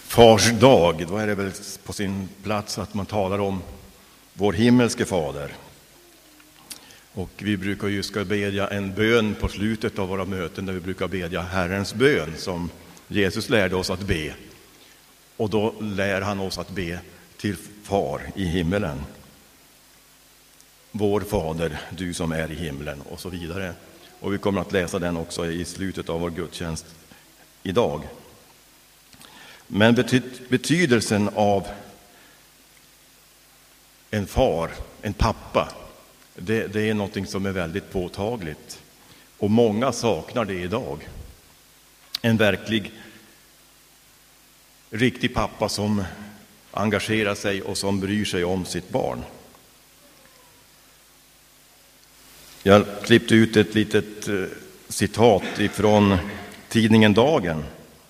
Fars dag, då är det väl på sin plats att man talar om vår himmelske fader. Och vi brukar ju ska bedja en bön på slutet av våra möten, där vi brukar bedja Herrens bön som Jesus lärde oss att be. Och då lär han oss att be till Far i himmelen. Vår Fader, du som är i himlen, och så vidare. Och vi kommer att läsa den också i slutet av vår gudstjänst idag. Men betydelsen av en far, en pappa, det är något som är väldigt påtagligt. Och många saknar det idag. En riktig pappa som engagerar sig och som bryr sig om sitt barn. Jag klippte ut ett litet citat ifrån tidningen Dagen.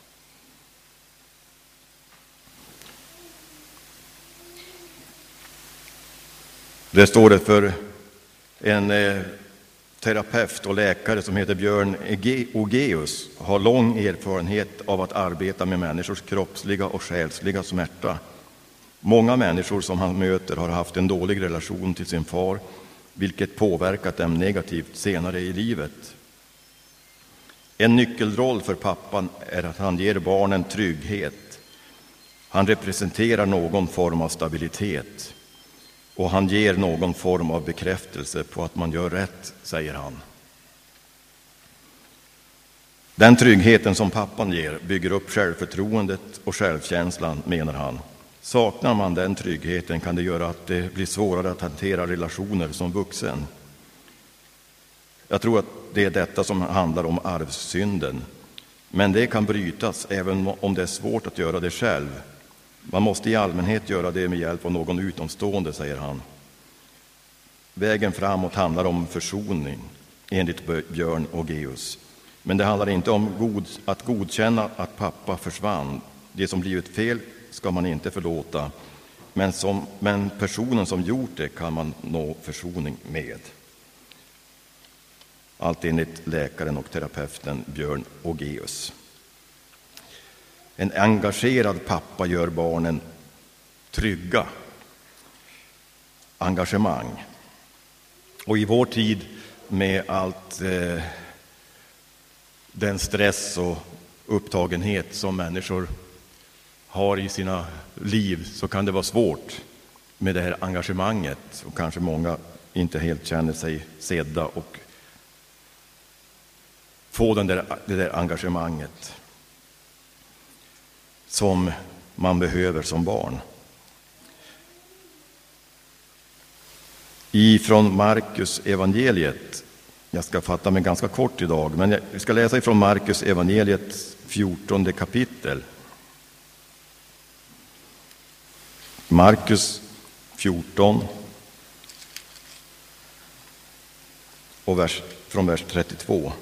Det står det för en terapeut och läkare som heter Björn Ogeus, har lång erfarenhet av att arbeta med människors kroppsliga och själsliga smärta. Många människor som han möter har haft en dålig relation till sin far, vilket påverkat dem negativt senare i livet. En nyckelroll för pappan är att han ger barnen trygghet. Han representerar någon form av stabilitet. Och han ger någon form av bekräftelse på att man gör rätt, säger han. Den tryggheten som pappan ger bygger upp självförtroendet och självkänslan, menar han. Saknar man den tryggheten kan det göra att det blir svårare att hantera relationer som vuxen. Jag tror att det är detta som handlar om arvssynden. Men det kan brytas även om det är svårt att göra det själv. Man måste i allmänhet göra det med hjälp av någon utomstående, säger han. Vägen framåt handlar om försoning, enligt Björn Ogeus. Men det handlar inte om att godkänna att pappa försvann. Det som blivit fel ska man inte förlåta. Men personen som gjort det kan man nå försoning med. Allt enligt läkaren och terapeuten Björn Ogeus. En engagerad pappa gör barnen trygga. Engagemang. Och i vår tid med allt den stress och upptagenhet som människor har i sina liv, så kan det vara svårt med det här engagemanget. Och kanske många inte helt känner sig sedda och få det där engagemanget som man behöver som barn. Ifrån Markus evangeliet, jag ska fatta mig ganska kort idag, men jag ska läsa ifrån Markus evangeliet 14 kapitel. Markus 14 och från vers 32.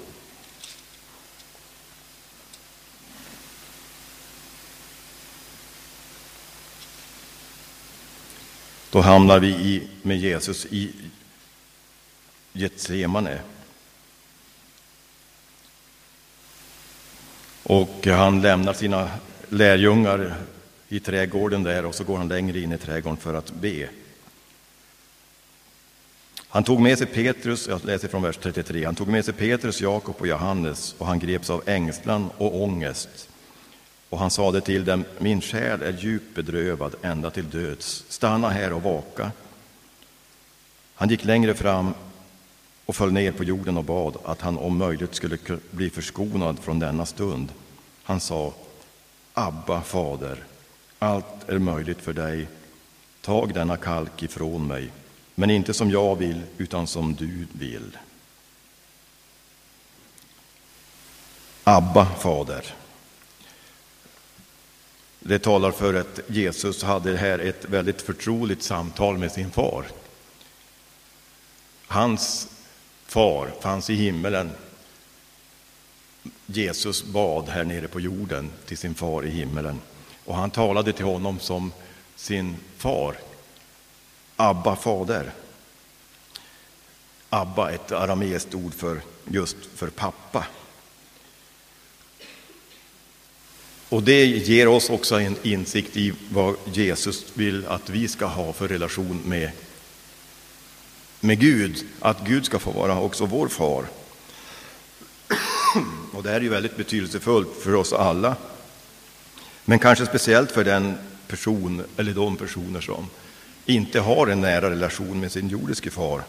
Då hamnar vi med Jesus i Getsemane. Och han lämnar sina lärjungar i trädgården där, och så går han längre in i trädgården för att be. Han tog med sig Petrus, jag läser från vers 33. Han tog med sig Petrus, Jakob och Johannes, och han greps av ängslan och ångest. Och han sade till dem: min själ är djupt bedrövad ända till döds. Stanna här och vaka. Han gick längre fram och föll ner på jorden och bad att han om möjligt skulle bli förskonad från denna stund. Han sa: Abba, fader, allt är möjligt för dig. Tag denna kalk ifrån mig, men inte som jag vill, utan som du vill. Abba, fader. Det talar för att Jesus hade här ett väldigt förtroligt samtal med sin far. Hans far fanns i himmelen. Jesus bad här nere på jorden till sin far i himmelen. Och han talade till honom som sin far. Abba, fader. Abba, ett arameiskt ord för just för pappa. Och det ger oss också en insikt i vad Jesus vill att vi ska ha för relation med Gud. Att Gud ska få vara också vår far. Och det här är ju väldigt betydelsefullt för oss alla. Men kanske speciellt för den person eller de personer som inte har en nära relation med sin jordiske far.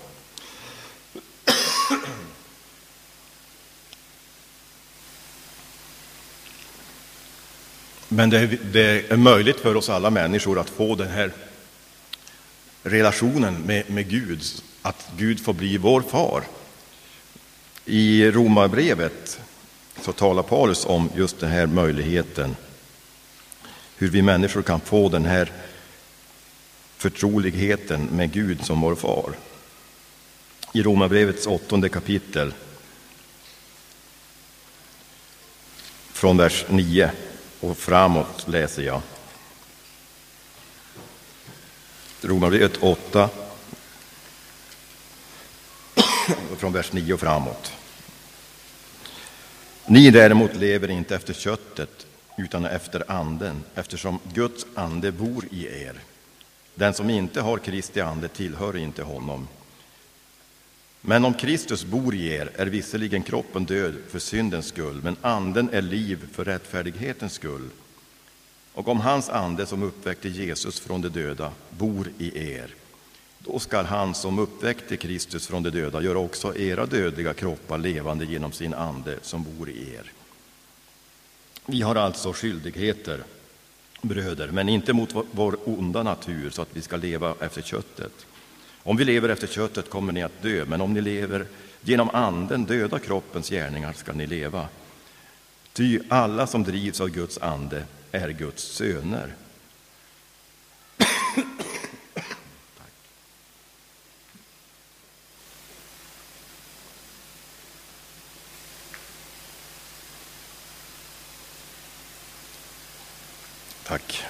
Men det är möjligt för oss alla människor att få den här relationen med Gud, att Gud får bli vår far. I Romarbrevet så talar Paulus om just den här möjligheten, hur vi människor kan få den här förtroligheten med Gud som vår far. I Romarbrevets 8:e kapitel från vers 9 och framåt läser jag. Romarbrevet 8 från vers 9 och framåt. Ni däremot lever inte efter köttet utan efter anden, eftersom Guds ande bor i er. Den som inte har Kristi ande tillhör inte honom. Men om Kristus bor i er är visserligen kroppen död för syndens skull, men anden är liv för rättfärdighetens skull. Och om hans ande som uppväckte Jesus från de döda bor i er, då skall han som uppväckte Kristus från de döda göra också era dödliga kroppar levande genom sin ande som bor i er. Vi har alltså skyldigheter, bröder, men inte mot vår onda natur så att vi ska leva efter köttet. Om vi lever efter köttet kommer ni att dö, men om ni lever genom anden döda kroppens gärningar ska ni leva. Ty alla som drivs av Guds ande är Guds söner. Tack.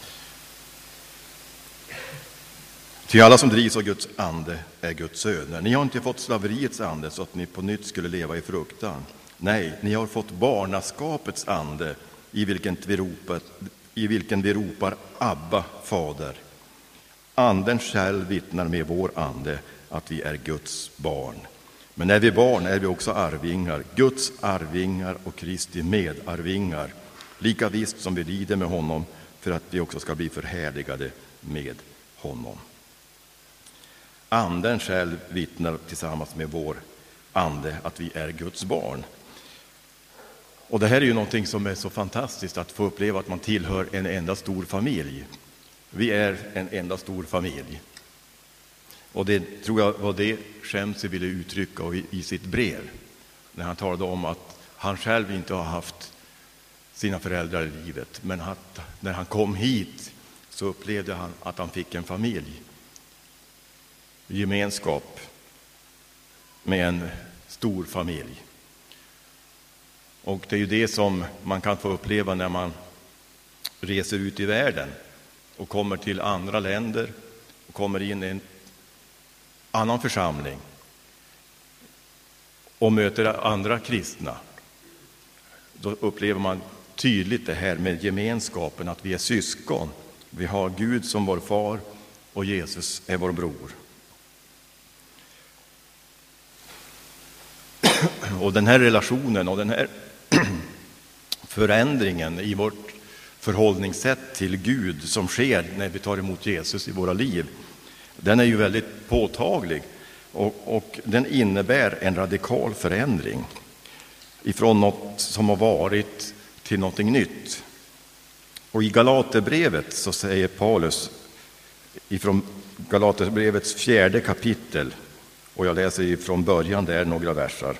Ty alla som drivs av Guds ande är Guds söner. Ni har inte fått slaveriets ande så att ni på nytt skulle leva i fruktan. Nej, ni har fått barnaskapets ande i vilken vi ropar Abba, Fader. Anden själv vittnar med vår ande att vi är Guds barn. Men när vi är barn är vi också arvingar, Guds arvingar och Kristi medarvingar. Lika visst som vi lider med honom för att vi också ska bli förhärligade med honom. Anden själv vittnar tillsammans med vår ande att vi är Guds barn. Och det här är ju någonting som är så fantastiskt, att få uppleva att man tillhör en enda stor familj. Vi är en enda stor familj. Och det tror jag var det Shemsi ville uttrycka i sitt brev. När han talade om att han själv inte har haft sina föräldrar i livet. Men att när han kom hit så upplevde han att han fick en familj. Gemenskap med en stor familj. Och det är ju det som man kan få uppleva när man reser ut i världen och kommer till andra länder och kommer in i en annan församling och möter andra kristna. Då upplever man tydligt det här med gemenskapen, att vi är syskon. Vi har Gud som vår far och Jesus är vår bror. Och den här relationen och den här förändringen i vårt förhållningssätt till Gud som sker när vi tar emot Jesus i våra liv, den är ju väldigt påtaglig och den innebär en radikal förändring ifrån något som har varit till någonting nytt. Och i Galaterbrevet så säger Paulus ifrån Galaterbrevets 4:e kapitel, och jag läser ifrån början där några versar.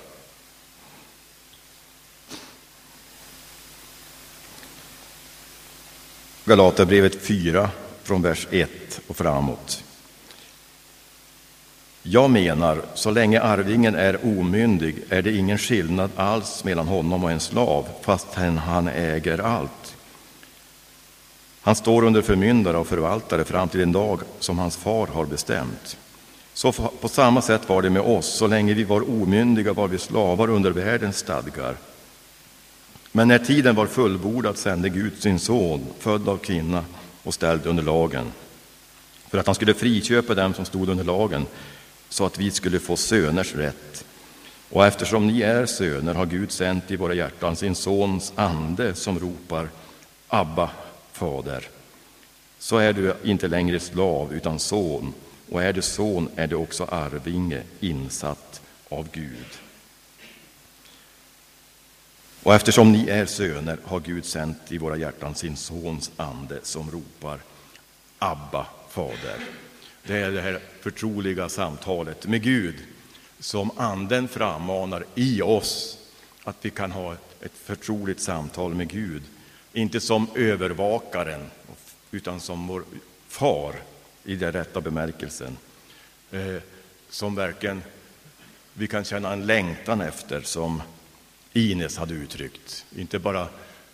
Galaterbrevet 4 från vers 1 och framåt. Jag menar, så länge arvingen är omyndig är det ingen skillnad alls mellan honom och en slav, fast han äger allt. Han står under förmyndare och förvaltare fram till den dag som hans far har bestämt. Så på samma sätt var det med oss, så länge vi var omyndiga var vi slavar under världens stadgar. Men när tiden var fullbordad sände Gud sin son, född av kvinna och ställd under lagen, för att han skulle friköpa dem som stod under lagen, så att vi skulle få söners rätt. Och eftersom ni är söner har Gud sänt i våra hjärtan sin sons ande som ropar Abba, fader. Så är du inte längre slav utan son, och är du son är du också arvinge, insatt av Gud. Och eftersom ni är söner har Gud sänt i våra hjärtan sin sons ande som ropar Abba, fader. Det är det här förtroliga samtalet med Gud som anden frammanar i oss, att vi kan ha ett förtroligt samtal med Gud. Inte som övervakaren, utan som vår far i den rätta bemärkelsen. Som verkligen vi kan känna en längtan efter, som Ines hade uttryckt. Inte bara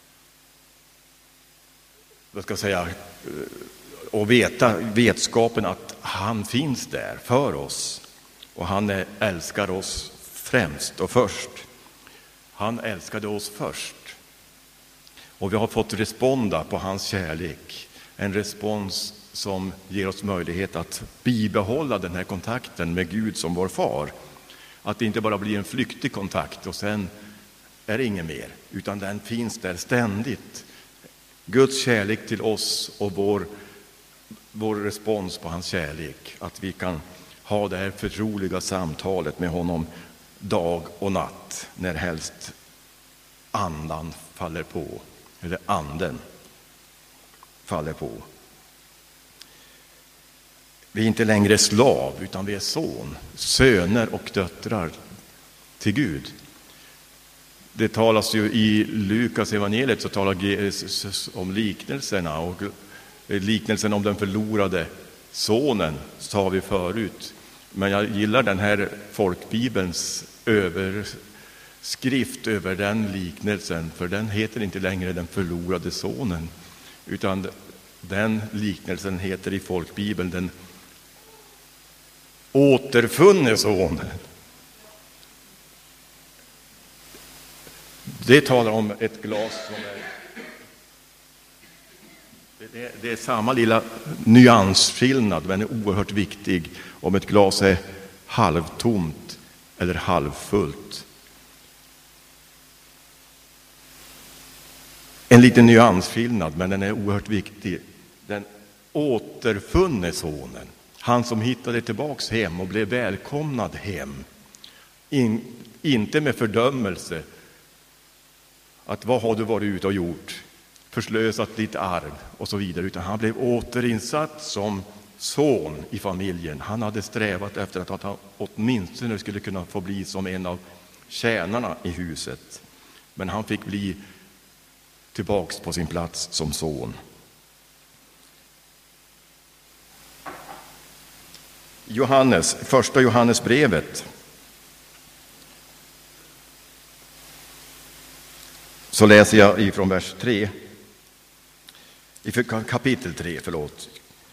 och vetskapen att han finns där för oss. Och han älskar oss främst och först. Han älskade oss först. Och vi har fått responda på hans kärlek. En respons som ger oss möjlighet att bibehålla den här kontakten med Gud som vår far. Att det inte bara blir en flyktig kontakt och sen är det ingen mer. Utan den finns där ständigt. Guds kärlek till oss och vår respons på hans kärlek. Att vi kan ha det här förtroliga samtalet med honom dag och natt, när helst andan faller på, eller anden faller på. Vi är inte längre slav, utan vi är söner och döttrar till Gud. Det talas ju i Lukas evangeliet, så talar Jesus om liknelserna, och liknelsen om den förlorade sonen sa vi förut. Men jag gillar den här folkbibelns överskrift över den liknelsen, för den heter inte längre den förlorade sonen, utan den liknelsen heter i folkbibeln den återfunne sonen. Det talar om ett glas som det är samma lilla nyansskillnad, men är oerhört viktig om ett glas är halvtomt eller halvfullt. En liten nyansskillnad, men den är oerhört viktig. Den återfunne sonen, han som hittade tillbaks hem och blev välkomnad hem. Inte med fördömelse, att vad har du varit ute och gjort? Förslösat ditt arv och så vidare, utan han blev återinsatt som son i familjen. Han hade strävat efter att han åtminstone skulle kunna få bli som en av tjänarna i huset. Men han fick bli tillbaks på sin plats som son. Första Johannesbrevet. Så läser jag ifrån vers 3. Kapitel 3, förlåt.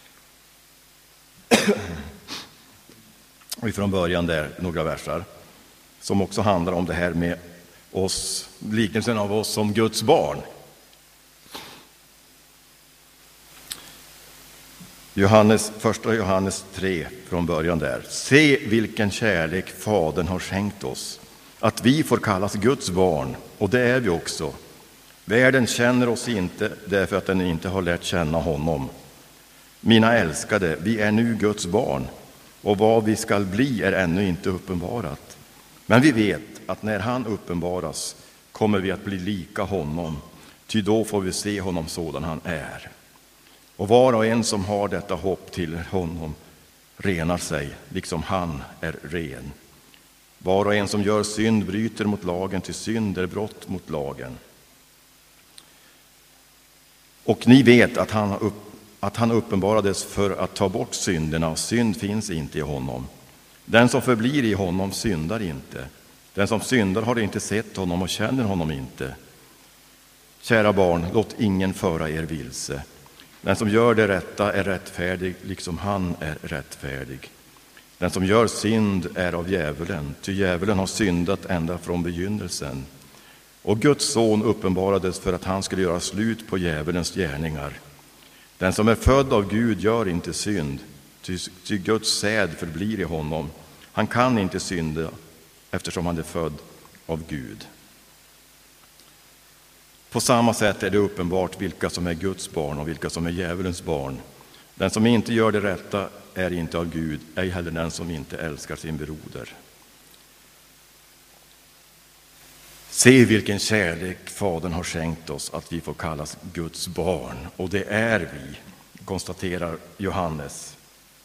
Och ifrån början där några versar som också handlar om det här med oss, liknelsen av oss som Guds barn. Första Johannes 3 från början där. Se vilken kärlek Fadern har skänkt oss, att vi får kallas Guds barn, och det är vi också. Världen känner oss inte därför att den inte har lärt känna honom. Mina älskade, vi är nu Guds barn, och vad vi skall bli är ännu inte uppenbarat. Men vi vet att när han uppenbaras kommer vi att bli lika honom, ty då får vi se honom sådan han är. Och var och en som har detta hopp till honom renar sig, liksom han är ren. Var och en som gör synd bryter mot lagen, till synd är brott mot lagen. Och ni vet att han uppenbarades för att ta bort synderna, och synd finns inte i honom. Den som förblir i honom syndar inte. Den som syndar har inte sett honom och känner honom inte. Kära barn, låt ingen föra er vilse. Den som gör det rätta är rättfärdig, liksom han är rättfärdig. Den som gör synd är av djävulen, ty djävulen har syndat ända från begynnelsen. Och Guds son uppenbarades för att han skulle göra slut på djävulens gärningar. Den som är född av Gud gör inte synd, ty Guds säd förblir i honom. Han kan inte synda eftersom han är född av Gud. På samma sätt är det uppenbart vilka som är Guds barn och vilka som är djävulens barn. Den som inte gör det rätta är inte av Gud, ej heller den som inte älskar sin broder. Se vilken kärlek Fadern har skänkt oss att vi får kallas Guds barn. Och det är vi, konstaterar Johannes.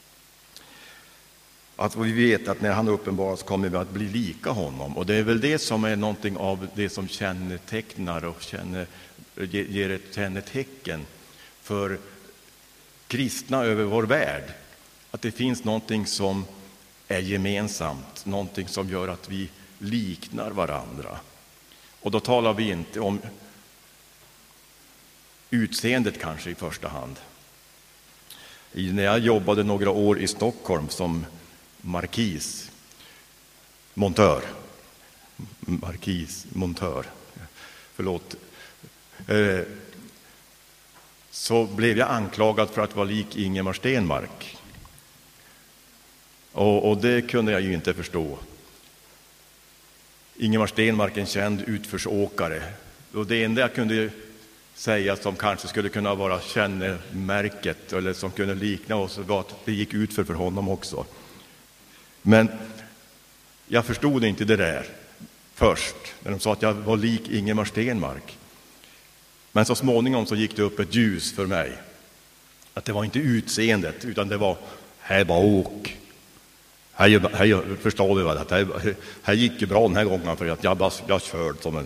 Att vi vet att när han uppenbaras kommer vi att bli lika honom. Och det är väl det som är någonting av det som kännetecknar och ger ett kännetecken för kristna över vår värld. Att det finns någonting som är gemensamt, någonting som gör att vi liknar varandra. Och då talar vi inte om utseendet kanske i första hand. När jag jobbade några år i Stockholm som markismontör, så blev jag anklagad för att vara lik Ingemar Stenmark. Och det kunde jag ju inte förstå. Ingemar Stenmark, en känd utförsåkare. Och det enda jag kunde säga som kanske skulle kunna vara kännemärket eller som kunde likna oss var att det gick ut för honom också. Men jag förstod inte det där först när de sa att jag var lik Ingemar Stenmark. Men så småningom så gick det upp ett ljus för mig. Att det var inte utseendet utan det var här bak. Här förstår du väl att här gick det bra den här gången för att jag körde som en...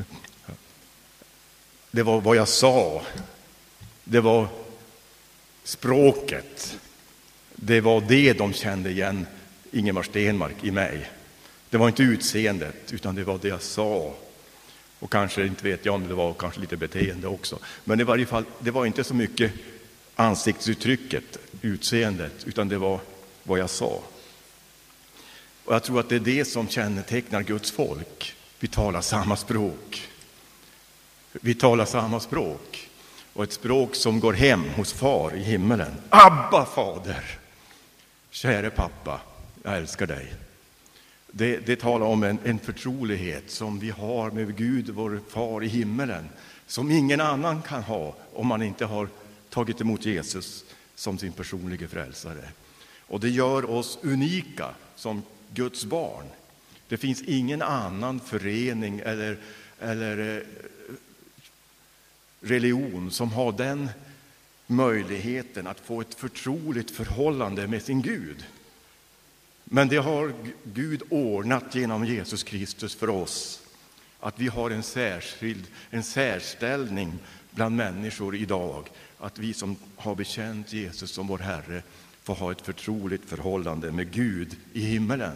Det var vad jag sa. Det var språket. Det var det de kände igen Ingemar Stenmark i mig. Det var inte utseendet utan det var det jag sa. Och kanske inte vet jag om det var kanske lite beteende också. Men i varje fall, det var inte så mycket ansiktsuttrycket, utseendet, utan det var vad jag sa. Och jag tror att det är det som kännetecknar Guds folk. Vi talar samma språk. Vi talar samma språk. Och ett språk som går hem hos far i himmelen. Abba, fader! Käre pappa, jag älskar dig. Det talar om en förtrolighet som vi har med Gud, vår far i himmelen. Som ingen annan kan ha om man inte har tagit emot Jesus som sin personliga frälsare. Och det gör oss unika som Guds barn. Det finns ingen annan förening eller religion som har den möjligheten att få ett förtroligt förhållande med sin Gud. Men det har Gud ordnat genom Jesus Kristus för oss. Att vi har en särställning bland människor idag. Att vi som har bekänt Jesus som vår Herre får ha ett förtroligt förhållande med Gud i himmelen.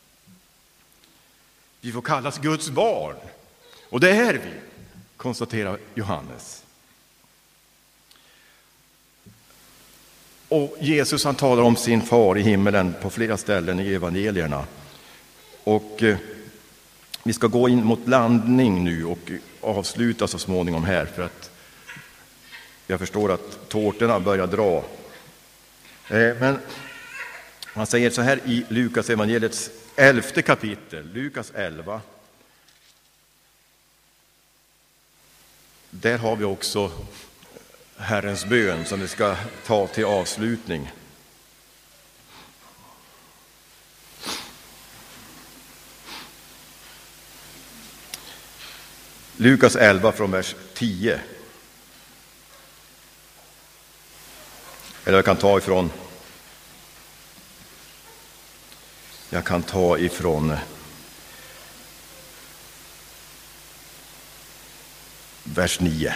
Vi får kallas Guds barn. Och det är vi, konstaterar Johannes. Och Jesus han talar om sin far i himmelen på flera ställen i evangelierna. Och vi ska gå in mot landning nu och avsluta så småningom här. För att jag förstår att tårtorna börjar dra. Men han säger så här i Lukas evangeliets 11:e kapitel, Lukas 11. Där har vi också Herrens bön som vi ska ta till avslutning. Lukas 11 från vers 10. Eller jag kan ta ifrån vers 9.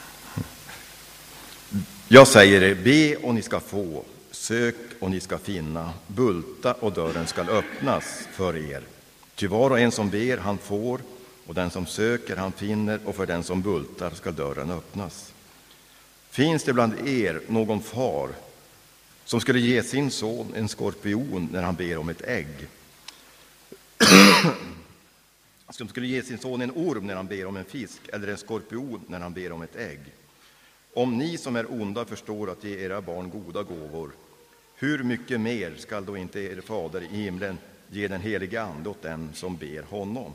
Jag säger er, be och ni ska få, sök och ni ska finna, bulta och dörren ska öppnas för er. Ty var och en som ber, han får, och den som söker, han finner, och för den som bultar ska dörren öppnas. Finns det bland er någon far som skulle ge sin son en skorpion när han ber om ett ägg? som skulle ge sin son en orm när han ber om en fisk, eller en skorpion när han ber om ett ägg. Om ni som är onda förstår att ge era barn goda gåvor, hur mycket mer skall då inte er fader i himlen ge den helige ande åt dem som ber honom?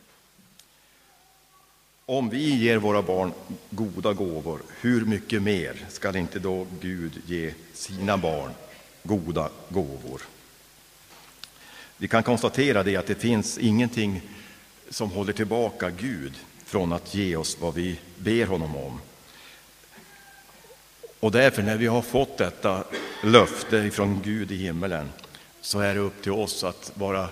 Om vi ger våra barn goda gåvor, hur mycket mer skall inte då Gud ge sina barn goda gåvor? Vi kan konstatera det att det finns ingenting som håller tillbaka Gud från att ge oss vad vi ber honom om. Och därför, när vi har fått detta löfte från Gud i himmelen, så är det upp till oss att vara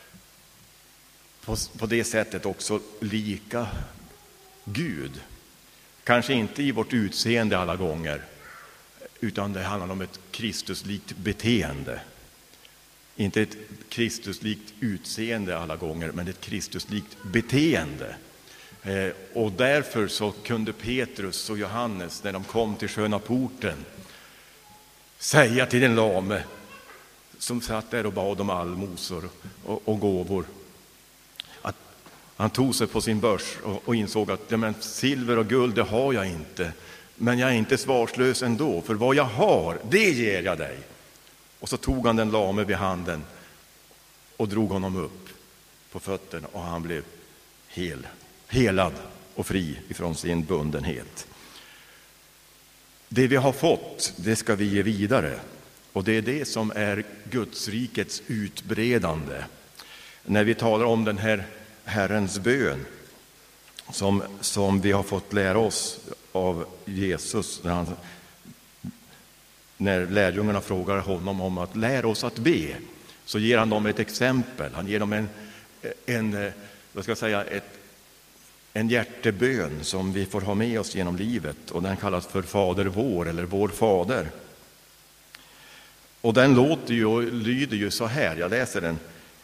på det sättet också lika Gud. Kanske inte i vårt utseende alla gånger, utan det handlar om ett Kristuslikt beteende. Inte ett Kristuslikt utseende alla gånger, men ett Kristuslikt beteende. Och därför så kunde Petrus och Johannes, när de kom till sköna porten, säga till den lame som satt där och bad om allmosor och gåvor, att han tog sig på sin börs och insåg att ja, men silver och guld det har jag inte, men jag är inte svarslös ändå, för vad jag har, det ger jag dig. Och så tog han den lame vid handen och drog honom upp på fötterna, och han blev helad och fri ifrån sin bundenhet. Det vi har fått, det ska vi ge vidare. Och det är det som är Guds rikets utbredande. När vi talar om den här Herrens bön som vi har fått lära oss av Jesus, när lärjungarna frågar honom om att lära oss att be, så ger han dem ett exempel. Han ger dem en hjärtebön som vi får ha med oss genom livet, och den kallas för Fader vår eller Vår Fader. Och den låter ju och lyder ju så här. Jag läser den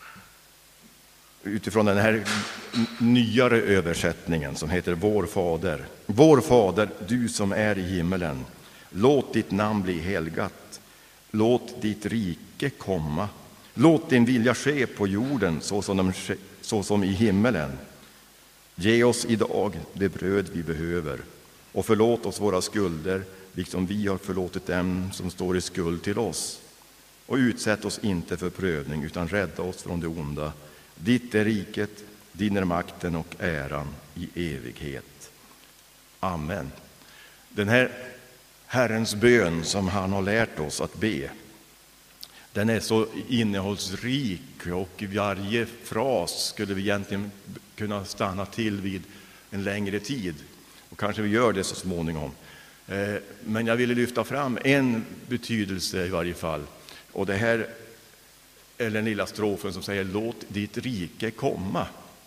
utifrån den här nyare översättningen som heter Vår Fader. Vår Fader, du som är i himmelen, låt ditt namn bli helgat. Låt ditt rike komma. Låt din vilja ske på jorden så som i himmelen. Ge oss idag det bröd vi behöver, och förlåt oss våra skulder, liksom vi har förlåtit dem som står i skuld till oss. Och utsätt oss inte för prövning, utan rädda oss från det onda. Ditt är riket, din är makten och äran i evighet. Amen. Den här Herrens bön som han har lärt oss att be, den är så innehållsrik, och i varje fras skulle vi egentligen kunna stanna till vid en längre tid. Och kanske vi gör det så småningom. Men jag ville lyfta fram en betydelse i varje fall. Och det här är den lilla strofen som säger låt ditt rike komma.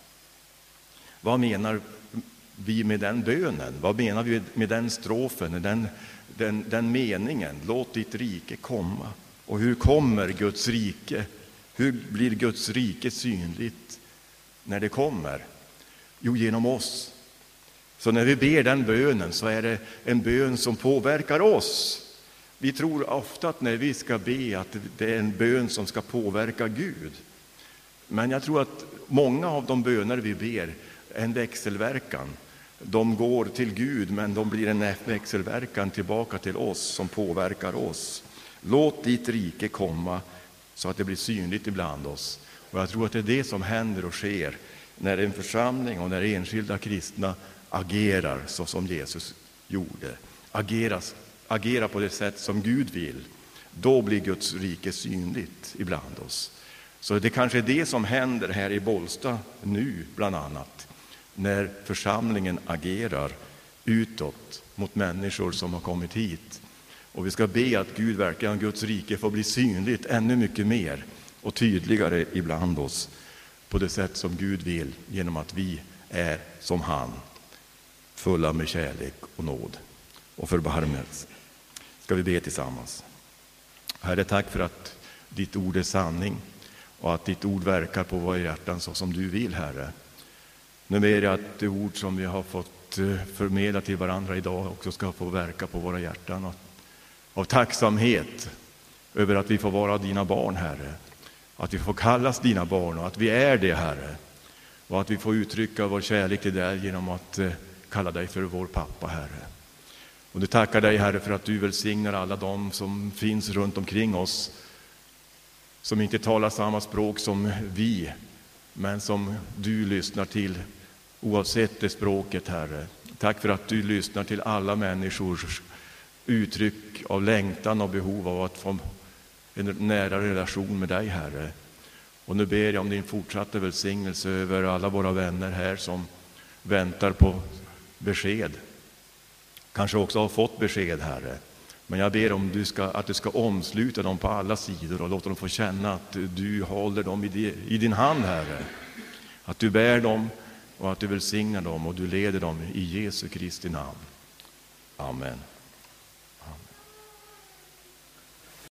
Vad menar vi med den bönen? Vad menar vi med den strofen, den meningen? Låt ditt rike komma. Och hur kommer Guds rike? Hur blir Guds rike synligt när det kommer? Jo, genom oss. Så när vi ber den bönen så är det en bön som påverkar oss. Vi tror ofta att när vi ska be att det är en bön som ska påverka Gud. Men jag tror att många av de böner vi ber är en växelverkan. De går till Gud, men de blir en växelverkan tillbaka till oss som påverkar oss. Låt ditt rike komma så att det blir synligt ibland oss. Och jag tror att det är det som händer och sker när en församling och när enskilda kristna agerar så som Jesus gjorde. Agera på det sätt som Gud vill. Då blir Guds rike synligt ibland oss. Så det kanske är det som händer här i Bollsta nu bland annat. När församlingen agerar utåt mot människor som har kommit hit. Och vi ska be att Gud verkligen, Guds rike får bli synligt ännu mycket mer och tydligare ibland oss på det sätt som Gud vill, genom att vi är som han, fulla med kärlek och nåd och förbarmelse. Ska vi be tillsammans. Herre, tack för att ditt ord är sanning och att ditt ord verkar på våra hjärtan så som du vill, Herre. Nu ber jag att det ord som vi har fått förmedla till varandra idag också ska få verka på våra hjärtan av tacksamhet över att vi får vara dina barn, Herre. Att vi får kallas dina barn och att vi är det, Herre. Och att vi får uttrycka vår kärlek till dig genom att kalla dig för vår pappa, Herre. Och du tackar dig, Herre, för att du välsignar alla de som finns runt omkring oss, som inte talar samma språk som vi, men som du lyssnar till oavsett det språket, Herre. Tack för att du lyssnar till alla människors uttryck av längtan och behov av att få en nära relation med dig, Herre. Och nu ber jag om din fortsatta välsignelse över alla våra vänner här som väntar på besked. Kanske också har fått besked, Herre. Men jag ber om att du ska omsluta dem på alla sidor och låta dem få känna att du håller dem i din hand, Herre. Att du bär dem och att du välsignar dem och du leder dem i Jesu Kristi namn. Amen.